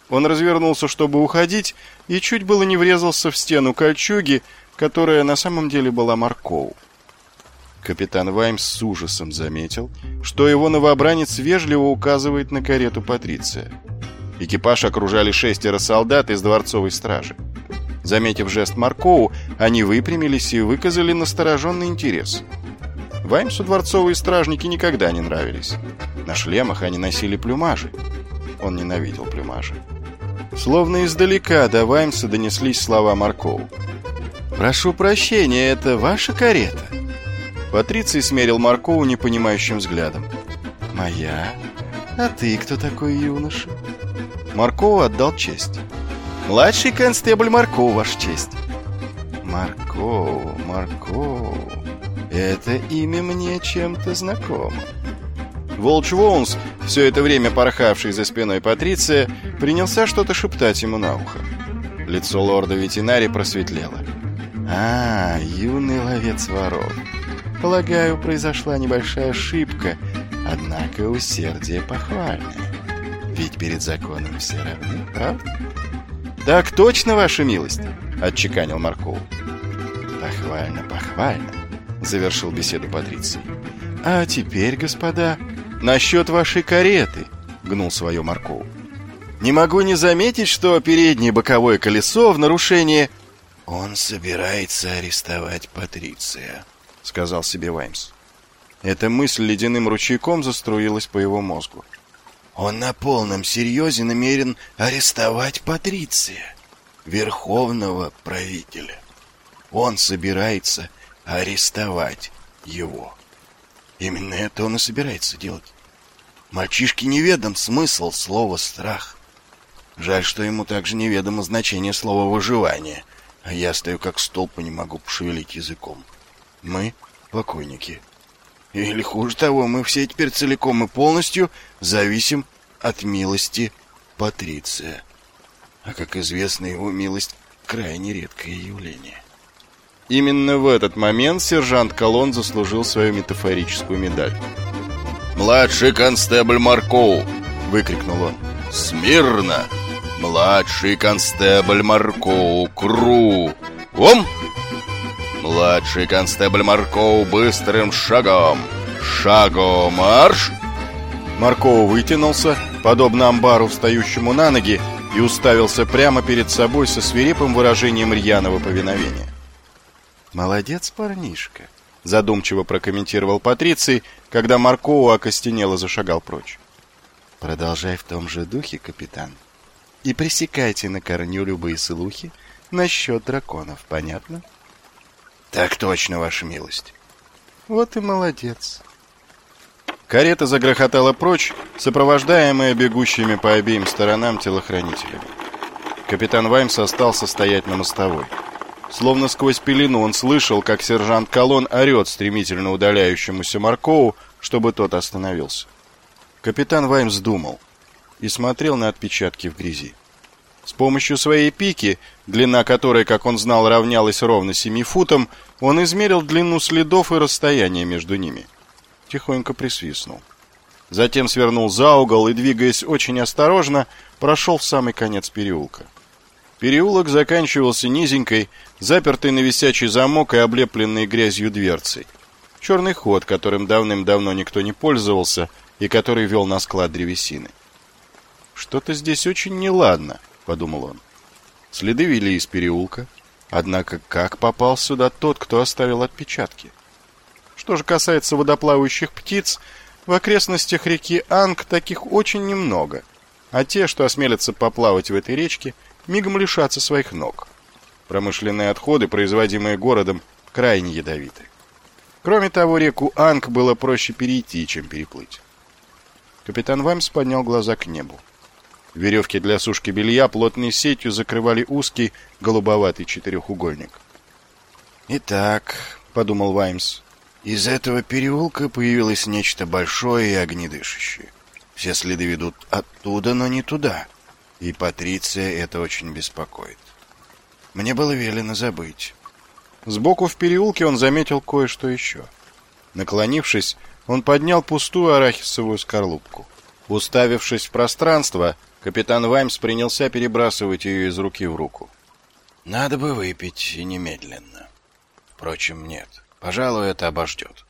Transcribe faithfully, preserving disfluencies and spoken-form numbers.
Он развернулся, чтобы уходить, и чуть было не врезался в стену кольчуги, которая на самом деле была Маркоу. Капитан Ваймс с ужасом заметил, что его новобранец вежливо указывает на карету Патриция. Экипаж окружали шестеро солдат из дворцовой стражи. Заметив жест Маркоу, они выпрямились и выказали настороженный интерес. Ваймсу дворцовые стражники никогда не нравились. На шлемах они носили плюмажи. Он ненавидел плюмажи. Словно издалека до Ваймса донеслись слова Маркоу. «Прошу прощения, это ваша карета?» Патриций смерил Маркоу непонимающим взглядом. «Моя? А ты кто такой, юноша?» Маркоу отдал честь. «Младший констебль Маркоу, ваша честь». «Маркоу, Маркоу... Это имя мне чем-то знакомо». Волч Воунс, все это время порхавший за спиной Патриция, принялся что-то шептать ему на ухо. Лицо лорда-ветенари просветлело. «А, юный ловец воров. Полагаю, произошла небольшая ошибка, однако усердие похвальное. Ведь перед законом все равны, правда?» «Так точно, ваша милость», — отчеканил Маркоу. «Похвально, похвально», — завершил беседу Патриций. «А теперь, господа, насчет вашей кареты», — гнул свое Маркоу. «Не могу не заметить, что переднее и боковое колесо в нарушение...» «Он собирается арестовать Патриция», — сказал себе Ваймс. Эта мысль ледяным ручейком заструилась по его мозгу. «Он на полном серьезе намерен арестовать Патриция, верховного правителя. Он собирается арестовать его. Именно это он и собирается делать. Мальчишке неведом смысл слова «страх». Жаль, что ему также неведомо значение слова «выживание», а я стою как столб и не могу пошевелить языком. Мы покойники. Или хуже того, мы все теперь целиком и полностью зависим от милости Патриция. А, как известно, его милость — крайне редкое явление». Именно в этот момент сержант Колон заслужил свою метафорическую медаль. «Младший констебль Маркоу!» — выкрикнул он. «Смирно! Младший констебль Маркоу! Кру! Ом! Младший констебль Маркоу быстрым шагом! Шагом марш!» Маркоу вытянулся, подобно амбару, встающему на ноги, и уставился прямо перед собой со свирепым выражением рьяного повиновения. «Молодец, парнишка», — задумчиво прокомментировал Патриций, когда Маркоу окостенело зашагал прочь. «Продолжай в том же духе, капитан, и пресекайте на корню любые слухи насчет драконов, понятно?» «Так точно, ваша милость». «Вот и молодец». Карета загрохотала прочь, сопровождаемая бегущими по обеим сторонам телохранителями. Капитан Ваймс остался стоять на мостовой. Словно сквозь пелену он слышал, как сержант Колон орет стремительно удаляющемуся Маркоу, чтобы тот остановился. Капитан Ваймс думал и смотрел на отпечатки в грязи. С помощью своей пики, длина которой, как он знал, равнялась ровно семи футам, он измерил длину следов и расстояние между ними. Тихонько присвистнул. Затем свернул за угол и, двигаясь очень осторожно, прошел в самый конец переулка. Переулок заканчивался низенькой, запертой на висячий замок и облепленной грязью дверцей. Черный ход, которым давным-давно никто не пользовался и который вел на склад древесины. «Что-то здесь очень неладно», — подумал он. Следы вели из переулка, однако как попал сюда тот, кто оставил отпечатки? Что же касается водоплавающих птиц, в окрестностях реки Анг таких очень немного, а те, что осмелятся поплавать в этой речке, мигом лишатся своих ног. Промышленные отходы, производимые городом, крайне ядовиты. Кроме того, реку Анг было проще перейти, чем переплыть. Капитан Ваймс поднял глаза к небу. Веревки для сушки белья плотной сетью закрывали узкий голубоватый четырехугольник. «Итак», — подумал Ваймс, — «из этого переулка появилось нечто большое и огнедышащее. Все следы ведут оттуда, но не туда. И Патриция это очень беспокоит. Мне было велено забыть». Сбоку в переулке он заметил кое-что еще. Наклонившись, он поднял пустую арахисовую скорлупку. Уставившись в пространство, Капитан Ваймс принялся перебрасывать ее из руки в руку. «Надо бы выпить и немедленно. Впрочем, нет. Пожалуй, это обождет».